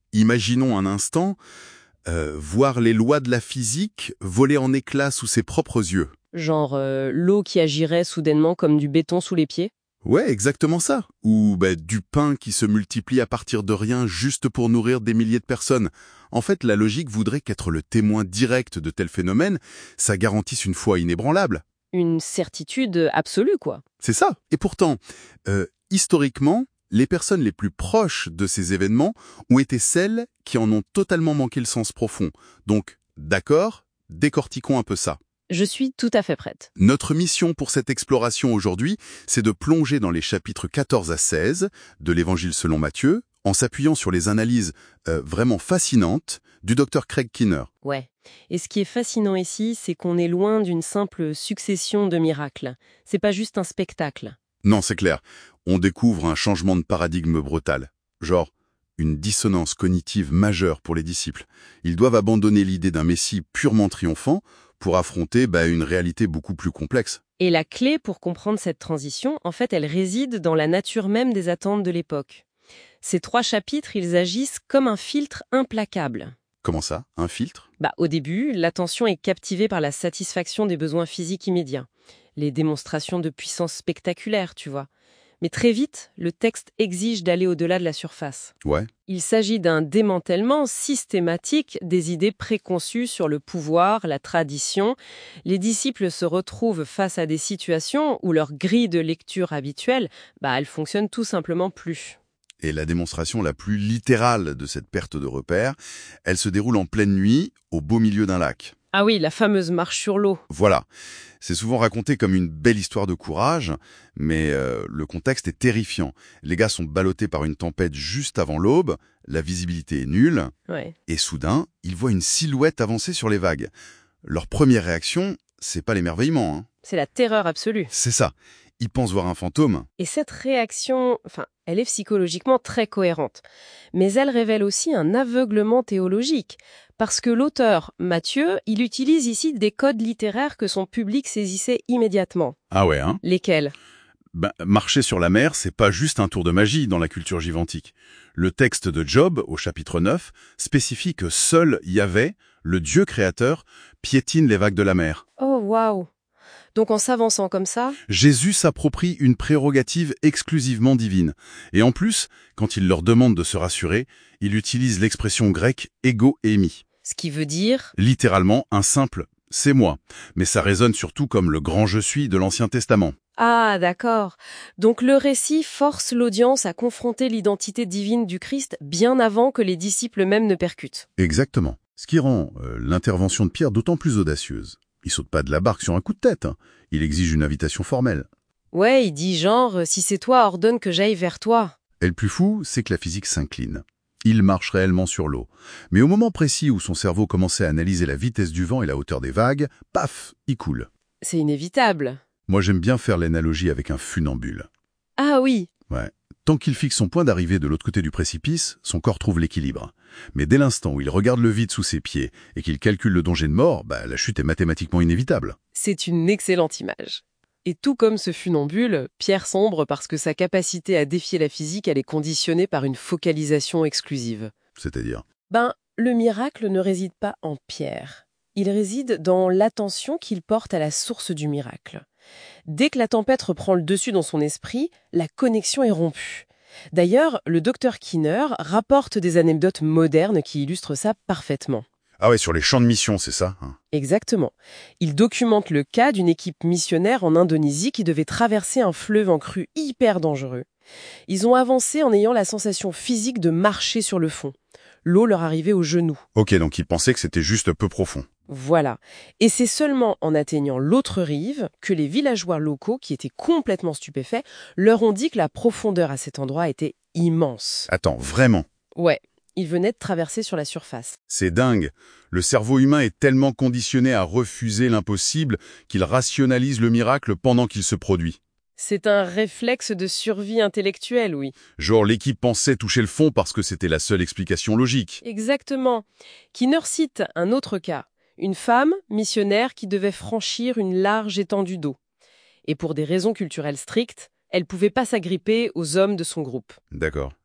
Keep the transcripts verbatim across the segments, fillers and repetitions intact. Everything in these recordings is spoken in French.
Imaginons un instant, euh, voir les lois de la physique voler en éclats sous ses propres yeux. Genre euh, l'eau qui agirait soudainement comme du béton sous les pieds? Ouais, exactement ça. Ou bah, du pain qui se multiplie à partir de rien juste pour nourrir des milliers de personnes. En fait, la logique voudrait qu'être le témoin direct de tels phénomènes, ça garantisse une foi inébranlable. Une certitude absolue, quoi. C'est ça. Et pourtant, euh, historiquement, les personnes les plus proches de ces événements ont été celles qui en ont totalement manqué le sens profond. Donc, d'accord, décortiquons un peu ça. Je suis tout à fait prête. Notre mission pour cette exploration aujourd'hui, c'est de plonger dans les chapitres quatorze à seize de l'Évangile selon Matthieu, en s'appuyant sur les analyses euh, vraiment fascinantes du docteur Craig Keener. Ouais. Et ce qui est fascinant ici, c'est qu'on est loin d'une simple succession de miracles. C'est pas juste un spectacle. Non, c'est clair, on découvre un changement de paradigme brutal. Genre, une dissonance cognitive majeure pour les disciples. Ils doivent abandonner l'idée d'un Messie purement triomphant pour affronter bah, une réalité beaucoup plus complexe. Et la clé pour comprendre cette transition, en fait, elle réside dans la nature même des attentes de l'époque. Ces trois chapitres, ils agissent comme un filtre implacable. Comment ça? Un filtre? Bah, au début, l'attention est captivée par la satisfaction des besoins physiques immédiats. Les démonstrations de puissance spectaculaire, tu vois. Mais très vite, le texte exige d'aller au-delà de la surface. Ouais. Il s'agit d'un démantèlement systématique des idées préconçues sur le pouvoir, la tradition. Les disciples se retrouvent face à des situations où leur grille de lecture habituelle, bah, elle fonctionne tout simplement plus. Et la démonstration la plus littérale de cette perte de repère, elle se déroule en pleine nuit, au beau milieu d'un lac. Ah oui, la fameuse marche sur l'eau. Voilà. C'est souvent raconté comme une belle histoire de courage, mais euh, le contexte est terrifiant. Les gars sont ballottés par une tempête juste avant l'aube, la visibilité est nulle, Ouais. et soudain, ils voient une silhouette avancer sur les vagues. Leur première réaction, c'est pas l'émerveillement, hein. C'est la terreur absolue. C'est ça. Ils pensent voir un fantôme. Et cette réaction, enfin, elle est psychologiquement très cohérente. Mais elle révèle aussi un aveuglement théologique. Parce que l'auteur, Matthieu, il utilise ici des codes littéraires que son public saisissait immédiatement. Ah ouais, hein? Lesquels? Ben, marcher sur la mer, c'est pas juste un tour de magie dans la culture givantique. Le texte de Job, au chapitre neuf, spécifie que seul Yahvé, le Dieu créateur, piétine les vagues de la mer. Oh, waouh! Donc en s'avançant comme ça, Jésus s'approprie une prérogative exclusivement divine. Et en plus, quand il leur demande de se rassurer, il utilise l'expression grecque « ego émi ». ce qui veut dire... Littéralement, un simple « c'est moi ». Mais ça résonne surtout comme le grand « je suis » de l'Ancien Testament. Ah, d'accord. Donc le récit force l'audience à confronter l'identité divine du Christ bien avant que les disciples même ne percutent. Exactement. Ce qui rend euh, l'intervention de Pierre d'autant plus audacieuse. Il saute pas de la barque sur un coup de tête. Hein. Il exige une invitation formelle. Ouais, il dit genre, si c'est toi, ordonne que j'aille vers toi. Et le plus fou, c'est que la physique s'incline. Il marche réellement sur l'eau. Mais au moment précis où son cerveau commençait à analyser la vitesse du vent et la hauteur des vagues, paf, il coule. C'est inévitable. Moi, j'aime bien faire l'analogie avec un funambule. Ah oui, Ouais. Tant qu'il fixe son point d'arrivée de l'autre côté du précipice, son corps trouve l'équilibre. Mais dès l'instant où il regarde le vide sous ses pieds et qu'il calcule le danger de mort, bah, la chute est mathématiquement inévitable. c'est une excellente image. Et tout comme ce funambule, Pierre sombre parce que sa capacité à défier la physique, elle est conditionnée par une focalisation exclusive. C'est-à-dire? Ben, le miracle ne réside pas en Pierre. Il réside dans l'attention qu'il porte à la source du miracle. Dès que la tempête reprend le dessus dans son esprit, la connexion est rompue. D'ailleurs, le docteur Keener rapporte des anecdotes modernes qui illustrent ça parfaitement. Ah ouais, sur les champs de mission, c'est ça, hein. Exactement. Il documente le cas d'une équipe missionnaire en Indonésie qui devait traverser un fleuve en crue hyper dangereux. Ils ont avancé en ayant la sensation physique de marcher sur le fond. L'eau leur arrivait aux genoux. Ok, donc il pensait que c'était juste peu profond. Voilà. Et c'est seulement en atteignant l'autre rive que les villageois locaux, qui étaient complètement stupéfaits, leur ont dit que la profondeur à cet endroit était immense. Attends, vraiment? Ouais, ils venaient de traverser sur la surface. C'est dingue. Le cerveau humain est tellement conditionné à refuser l'impossible qu'il rationalise le miracle pendant qu'il se produit. C'est un réflexe de survie intellectuelle, oui. Genre l'équipe pensait toucher le fond parce que c'était la seule explication logique. Exactement. Kinner cite un autre cas. Une femme, missionnaire, qui devait franchir une large étendue d'eau. Et pour des raisons culturelles strictes, elle ne pouvait pas s'agripper aux hommes de son groupe. D'accord.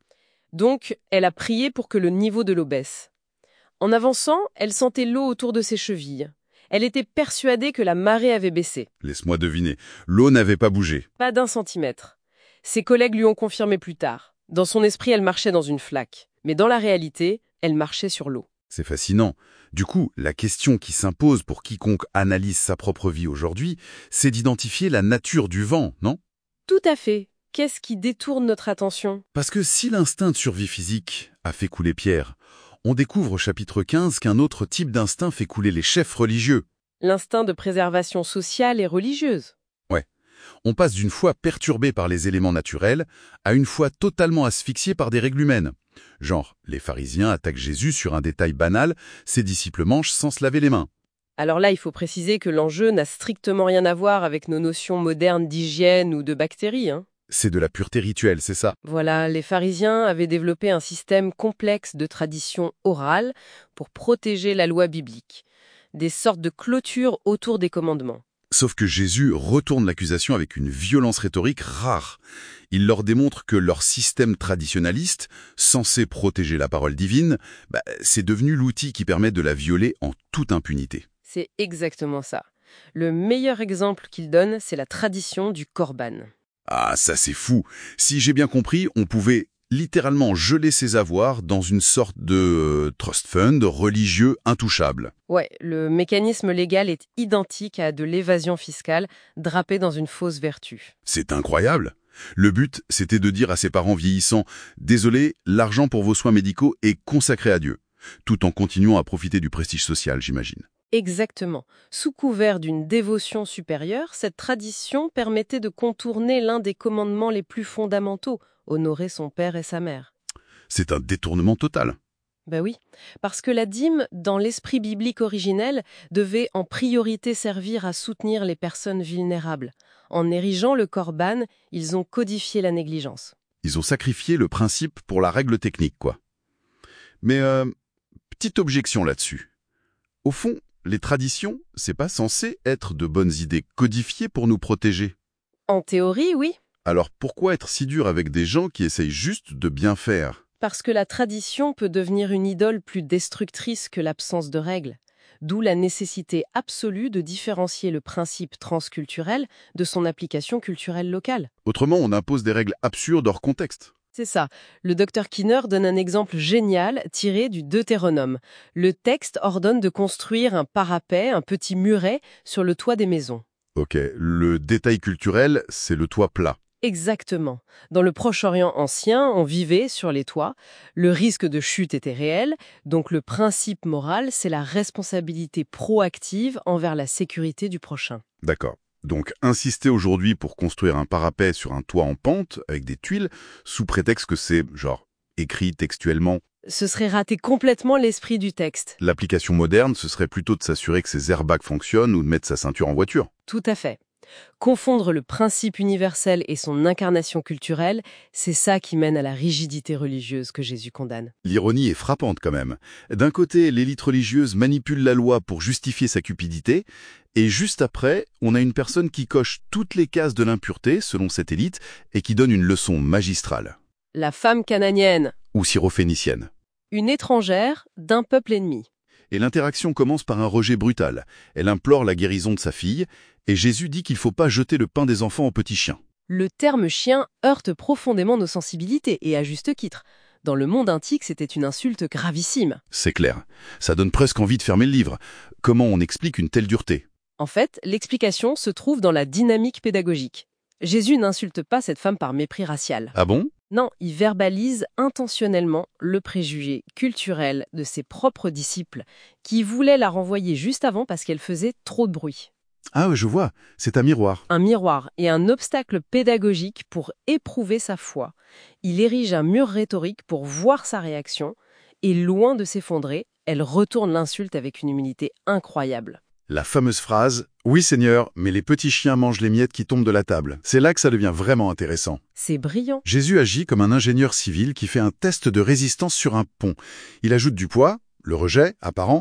Donc, elle a prié pour que le niveau de l'eau baisse. En avançant, elle sentait l'eau autour de ses chevilles. Elle était persuadée que la marée avait baissé. Laisse-moi deviner, l'eau n'avait pas bougé. Pas d'un centimètre. Ses collègues lui ont confirmé plus tard. Dans son esprit, elle marchait dans une flaque. Mais dans la réalité, elle marchait sur l'eau. C'est fascinant. Du coup, la question qui s'impose pour quiconque analyse sa propre vie aujourd'hui, c'est d'identifier la nature du vent, non? Tout à fait. Qu'est-ce qui détourne notre attention? Parce que si l'instinct de survie physique a fait couler Pierre, on découvre au chapitre quinze qu'un autre type d'instinct fait couler les chefs religieux. L'instinct de préservation sociale et religieuse. Ouais. On passe d'une foi perturbée par les éléments naturels à une foi totalement asphyxiée par des règles humaines. Genre, les pharisiens attaquent Jésus sur un détail banal, ses disciples mangent sans se laver les mains. Alors là, il faut préciser que l'enjeu n'a strictement rien à voir avec nos notions modernes d'hygiène ou de bactéries, hein. C'est de la pureté rituelle, c'est ça. Voilà, les pharisiens avaient développé un système complexe de traditions orales pour protéger la loi biblique. Des sortes de clôtures autour des commandements. Sauf que Jésus retourne l'accusation avec une violence rhétorique rare. Il leur démontre que leur système traditionnaliste, censé protéger la parole divine, bah, c'est devenu l'outil qui permet de la violer en toute impunité. C'est exactement ça. Le meilleur exemple qu'il donne, c'est la tradition du Corban. Ah, ça c'est fou. Si j'ai bien compris, on pouvait littéralement geler ses avoirs dans une sorte de euh, trust fund religieux intouchable. Ouais, le mécanisme légal est identique à de l'évasion fiscale drapée dans une fausse vertu. C'est incroyable. Le but, c'était de dire à ses parents vieillissants « Désolé, l'argent pour vos soins médicaux est consacré à Dieu », tout en continuant à profiter du prestige social, j'imagine. Exactement. Sous couvert d'une dévotion supérieure, cette tradition permettait de contourner l'un des commandements les plus fondamentaux, honorer son père et sa mère. C'est un détournement total. Ben oui, parce que la dîme, dans l'esprit biblique originel, devait en priorité servir à soutenir les personnes vulnérables. En érigeant le corban, ils ont codifié la négligence. Ils ont sacrifié le principe pour la règle technique, quoi. Mais, euh, petite objection là-dessus. Au fond, les traditions, c'est pas censé être de bonnes idées codifiées pour nous protéger. En théorie, oui. Alors pourquoi être si dur avec des gens qui essayent juste de bien faire? Parce que la tradition peut devenir une idole plus destructrice que l'absence de règles. D'où la nécessité absolue de différencier le principe transculturel de son application culturelle locale. Autrement, on impose des règles absurdes hors contexte. C'est ça. Le docteur Kinner donne un exemple génial tiré du Deutéronome. Le texte ordonne de construire un parapet, un petit muret, sur le toit des maisons. Ok, le détail culturel, c'est le toit plat. Exactement. Dans le Proche-Orient ancien, on vivait sur les toits. Le risque de chute était réel, donc le principe moral, c'est la responsabilité proactive envers la sécurité du prochain. D'accord. Donc insister aujourd'hui pour construire un parapet sur un toit en pente avec des tuiles, sous prétexte que c'est, genre, écrit textuellement. Ce serait rater complètement l'esprit du texte. L'application moderne, ce serait plutôt de s'assurer que ses airbags fonctionnent ou de mettre sa ceinture en voiture. Tout à fait. Confondre le principe universel et son incarnation culturelle, c'est ça qui mène à la rigidité religieuse que Jésus condamne. L'ironie est frappante quand même. D'un côté, l'élite religieuse manipule la loi pour justifier sa cupidité, et juste après, on a une personne qui coche toutes les cases de l'impureté, selon cette élite, et qui donne une leçon magistrale. La femme cananienne. Ou syrophénicienne. Une étrangère d'un peuple ennemi. Et l'interaction commence par un rejet brutal. Elle implore la guérison de sa fille, et Jésus dit qu'il ne faut pas jeter le pain des enfants aux petits chiens. Le terme chien heurte profondément nos sensibilités, et à juste titre. Dans le monde antique, c'était une insulte gravissime. C'est clair. Ça donne presque envie de fermer le livre. Comment on explique une telle dureté? En fait, l'explication se trouve dans la dynamique pédagogique. Jésus n'insulte pas cette femme par mépris racial. Ah bon? Non, il verbalise intentionnellement le préjugé culturel de ses propres disciples, qui voulaient la renvoyer juste avant parce qu'elle faisait trop de bruit. Ah ouais, je vois, c'est un miroir. Un miroir et un obstacle pédagogique pour éprouver sa foi. Il érige un mur rhétorique pour voir sa réaction, et loin de s'effondrer, elle retourne l'insulte avec une humilité incroyable. La fameuse phrase « Oui Seigneur, mais les petits chiens mangent les miettes qui tombent de la table ». C'est là que ça devient vraiment intéressant. C'est brillant. Jésus agit comme un ingénieur civil qui fait un test de résistance sur un pont. Il ajoute du poids, le rejet apparent,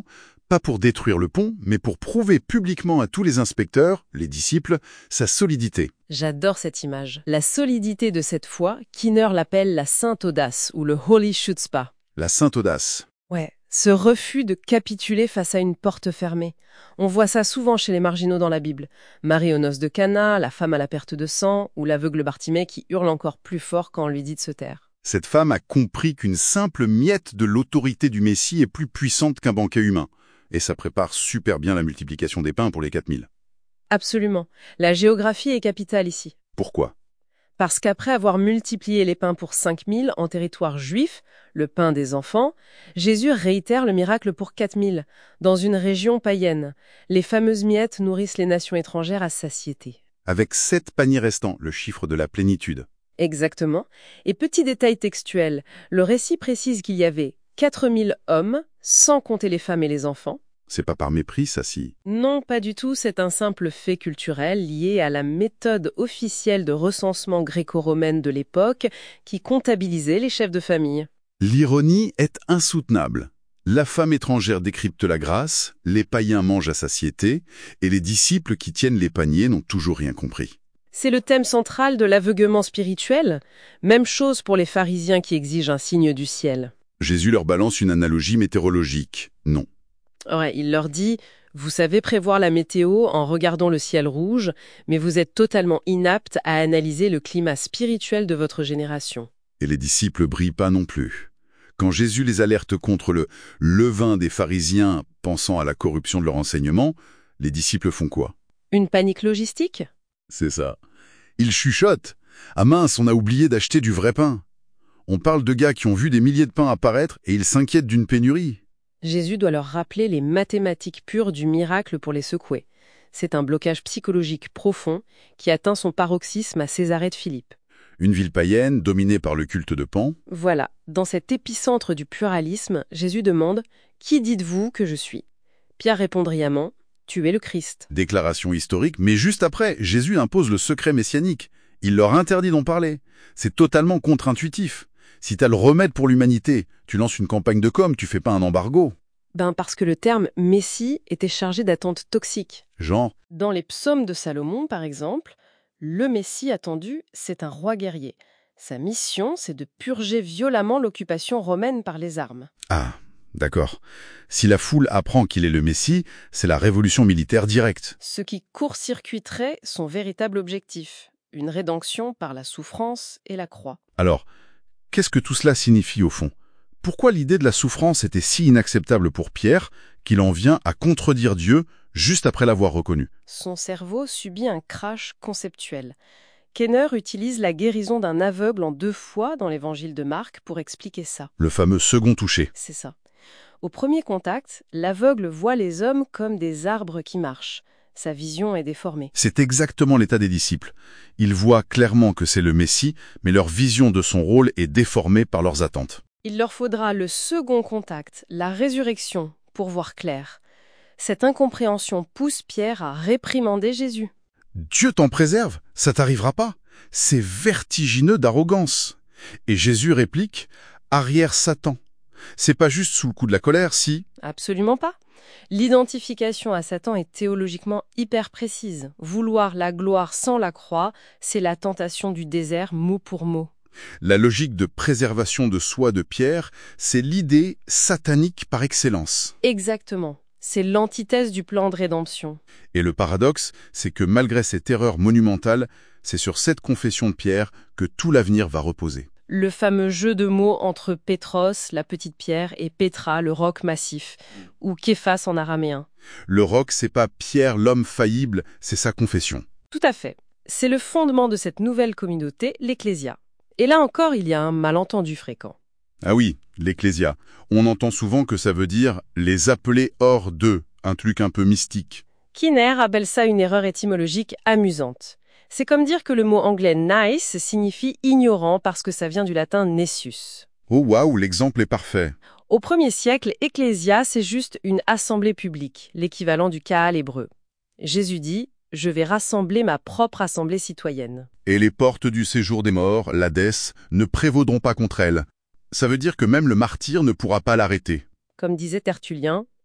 Pas pour détruire le pont, mais pour prouver publiquement à tous les inspecteurs, les disciples, sa solidité. J'adore cette image. La solidité de cette foi, Kinner l'appelle la sainte audace ou le holy chutzpah. La sainte audace. Ouais, ce refus de capituler face à une porte fermée. On voit ça souvent chez les marginaux dans la Bible. Marie aux noces de Cana, la femme à la perte de sang, ou l'aveugle Bartimée qui hurle encore plus fort quand on lui dit de se taire. Cette femme a compris qu'une simple miette de l'autorité du Messie est plus puissante qu'un banquet humain. Et ça prépare super bien la multiplication des pains pour les quatre mille. Absolument. La géographie est capitale ici. Pourquoi? Parce qu'après avoir multiplié les pains pour cinq mille en territoire juif, le pain des enfants, Jésus réitère le miracle pour quatre mille, dans une région païenne. Les fameuses miettes nourrissent les nations étrangères à satiété. Avec sept paniers restants, le chiffre de la plénitude. Exactement. Et petit détail textuel, le récit précise qu'il y avait quatre mille hommes, sans compter les femmes et les enfants. C'est pas par mépris, ça, si. Non, pas du tout, c'est un simple fait culturel lié à la méthode officielle de recensement gréco-romaine de l'époque qui comptabilisait les chefs de famille. L'ironie est insoutenable. La femme étrangère décrypte la grâce, les païens mangent à satiété, et les disciples qui tiennent les paniers n'ont toujours rien compris. C'est le thème central de l'aveuglement spirituel. Même chose pour les pharisiens qui exigent un signe du ciel. Jésus leur balance une analogie météorologique. Non. Ouais, il leur dit « Vous savez prévoir la météo en regardant le ciel rouge, mais vous êtes totalement inaptes à analyser le climat spirituel de votre génération. » Et les disciples brillent pas non plus. Quand Jésus les alerte contre le levain des pharisiens pensant à la corruption de leur enseignement, les disciples font quoi? Une panique logistique? C'est ça. Ils chuchotent. Ah mince, on a oublié d'acheter du vrai pain. On parle de gars qui ont vu des milliers de pains apparaître et ils s'inquiètent d'une pénurie. Jésus doit leur rappeler les mathématiques pures du miracle pour les secouer. C'est un blocage psychologique profond qui atteint son paroxysme à Césarée de Philippe. Une ville païenne dominée par le culte de Pan. Voilà, dans cet épicentre du pluralisme, Jésus demande « Qui dites-vous que je suis ?» Pierre répond brillamment « Tu es le Christ. » Déclaration historique, mais juste après, Jésus impose le secret messianique. Il leur interdit d'en parler. C'est totalement contre-intuitif. Si t'as le remède pour l'humanité, tu lances une campagne de com', tu fais pas un embargo. Ben parce que le terme « Messie » était chargé d'attentes toxiques. Genre, Dans les psaumes de Salomon, par exemple, le Messie attendu, c'est un roi guerrier. Sa mission, c'est de purger violemment l'occupation romaine par les armes. ah, d'accord. Si la foule apprend qu'il est le Messie, c'est la révolution militaire directe. Ce qui court-circuiterait son véritable objectif, une rédemption par la souffrance et la croix. Alors, qu'est-ce que tout cela signifie au fond? Pourquoi l'idée de la souffrance était si inacceptable pour Pierre qu'il en vient à contredire Dieu juste après l'avoir reconnu? Son cerveau subit un crash conceptuel. Kenner utilise la guérison d'un aveugle en deux fois dans l'évangile de Marc pour expliquer ça. Le fameux second touché. C'est ça. Au premier contact, l'aveugle voit les hommes comme des arbres qui marchent. Sa vision est déformée. C'est exactement l'état des disciples. Ils voient clairement que c'est le Messie, mais leur vision de son rôle est déformée par leurs attentes. Il leur faudra le second contact, la résurrection, pour voir clair. Cette incompréhension pousse Pierre à réprimander Jésus. Dieu t'en préserve, ça t'arrivera pas. C'est vertigineux d'arrogance. Et Jésus réplique, arrière Satan. C'est pas juste sous le coup de la colère, si... Absolument pas. L'identification à Satan est théologiquement hyper précise. Vouloir la gloire sans la croix, c'est la tentation du désert mot pour mot. La logique de préservation de soi de Pierre, c'est l'idée satanique par excellence. Exactement. C'est l'antithèse du plan de rédemption. Et le paradoxe, c'est que malgré cette erreur monumentale, c'est sur cette confession de Pierre que tout l'avenir va reposer. Le fameux jeu de mots entre Pétros, la petite pierre, et Pétra, le roc massif, ou Képhas en araméen. Le roc, c'est pas Pierre l'homme faillible, c'est sa confession. Tout à fait. C'est le fondement de cette nouvelle communauté, l'Ecclésia. Et là encore, il y a un malentendu fréquent. Ah oui, l'Ecclésia. On entend souvent que ça veut dire « les appeler hors d'eux », un truc un peu mystique. Kinner appelle ça une erreur étymologique amusante. C'est comme dire que le mot anglais « nice » signifie « ignorant » parce que ça vient du latin « nessus ». Oh waouh, l'exemple est parfait. Au premier siècle, ecclésia, c'est juste une assemblée publique, l'équivalent du Kaal hébreu. Jésus dit « Je vais rassembler ma propre assemblée citoyenne ». Et les portes du séjour des morts, l'Hadès, ne prévaudront pas contre elle. Ça veut dire que même le martyr ne pourra pas l'arrêter. Comme disait Tertullien,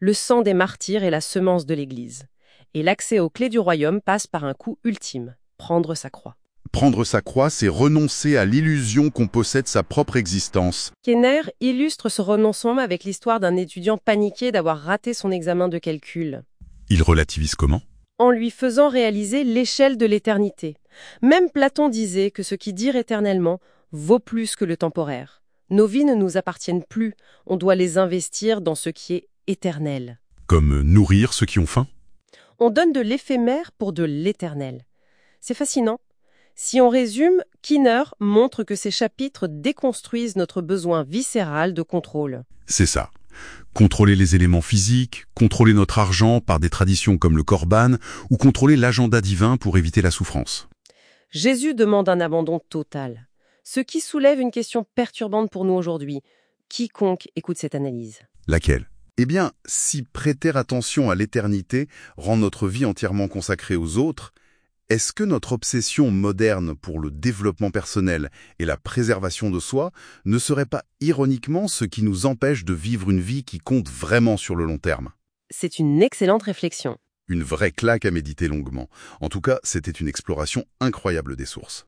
Le sang des martyrs est la semence de l'Église. Et l'accès aux clés du royaume passe par un coup ultime, prendre sa croix. Prendre sa croix, c'est renoncer à l'illusion qu'on possède sa propre existence. Kenner illustre ce renoncement avec l'histoire d'un étudiant paniqué d'avoir raté son examen de calcul, Il relativise comment? en lui faisant réaliser l'échelle de l'éternité. Même Platon disait que ce qui dure éternellement vaut plus que le temporaire. Nos vies ne nous appartiennent plus, on doit les investir dans ce qui est éternel. Comme nourrir ceux qui ont faim? On donne de l'éphémère pour de l'éternel. C'est fascinant. Si on résume, Kinner montre que ces chapitres déconstruisent notre besoin viscéral de contrôle. C'est ça. Contrôler les éléments physiques, contrôler notre argent par des traditions comme le Corban, ou contrôler l'agenda divin pour éviter la souffrance. Jésus demande un abandon total, ce qui soulève une question perturbante pour nous aujourd'hui. Quiconque écoute cette analyse. Laquelle? Eh bien, si prêter attention à l'éternité rend notre vie entièrement consacrée aux autres, est-ce que notre obsession moderne pour le développement personnel et la préservation de soi ne serait pas ironiquement ce qui nous empêche de vivre une vie qui compte vraiment sur le long terme? C'est une excellente réflexion. Une vraie claque à méditer longuement. En tout cas, c'était une exploration incroyable des sources.